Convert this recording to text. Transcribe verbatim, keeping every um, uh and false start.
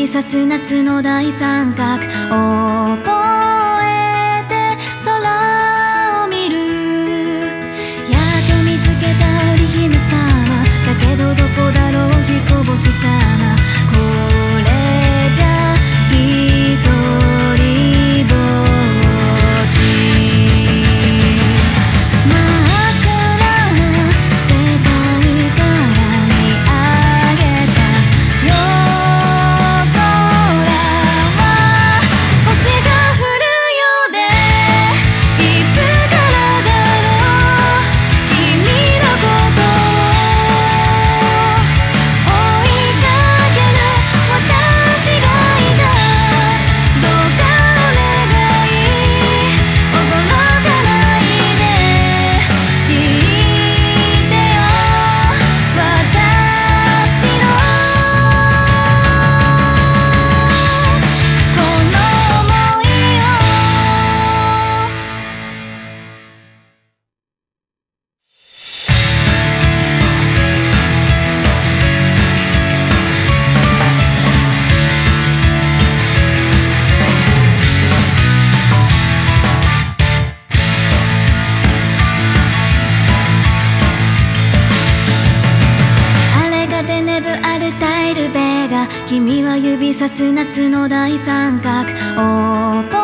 さす夏の大三角覚えて空を見る。やっと見つけた織姫様だけどどこだろう彦星様。これじゃ一人ぼっち。真っ暗な世界から見上げた夜空は星が降るようで、いつからだろう君のことを追いかける私がいた。どうかお願い驚かないで聞いてよ私のこの想いを。あれがデネブアルタイルベガ、君は指さす夏の大三角覚